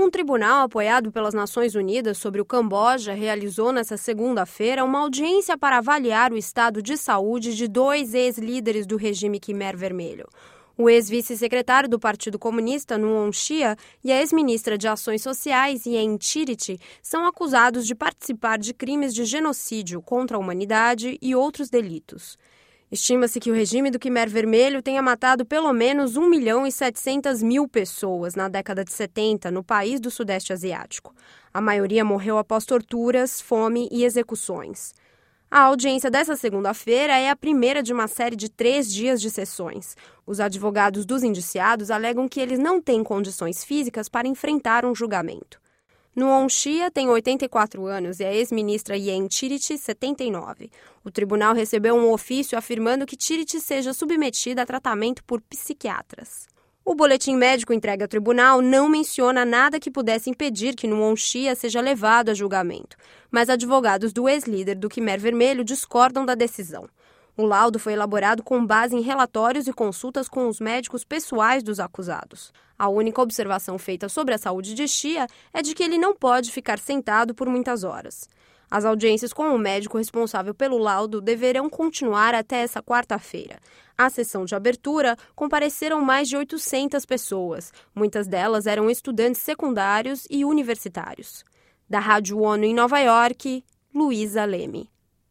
Um tribunal apoiado pelas Nações Unidas sobre o Camboja realizou nesta segunda-feira uma audiência para avaliar o estado de saúde de 2 ex-líderes do regime Khmer Vermelho. O ex-vice-secretário do Partido Comunista, Nuon Chea, e a ex-ministra de Ações Sociais, Yen Chiriti, são acusados de participar de crimes de genocídio contra a humanidade e outros delitos. Estima-se que o regime do Khmer Vermelho tenha matado pelo menos 1.700.000 pessoas na década de 70 no país do Sudeste Asiático. A maioria morreu após torturas, fome e execuções. A audiência dessa segunda-feira é a primeira de uma série de 3 dias de sessões. Os advogados dos indiciados alegam que eles não têm condições físicas para enfrentar um julgamento. Nuon Chea tem 84 anos e a ex-ministra Yen Chiriti, 79. O tribunal recebeu um ofício afirmando que Chiriti seja submetida a tratamento por psiquiatras. O boletim médico entregue ao tribunal não menciona nada que pudesse impedir que Nuon Chea seja levado a julgamento, mas advogados do ex-líder do Khmer Vermelho discordam da decisão. O laudo foi elaborado com base em relatórios e consultas com os médicos pessoais dos acusados. A única observação feita sobre a saúde de Chea é de que ele não pode ficar sentado por muitas horas. As audiências com o médico responsável pelo laudo deverão continuar até essa quarta-feira. À sessão de abertura, compareceram mais de 800 pessoas. Muitas delas eram estudantes secundários e universitários. Da Rádio ONU em Nova York, Luísa Leme.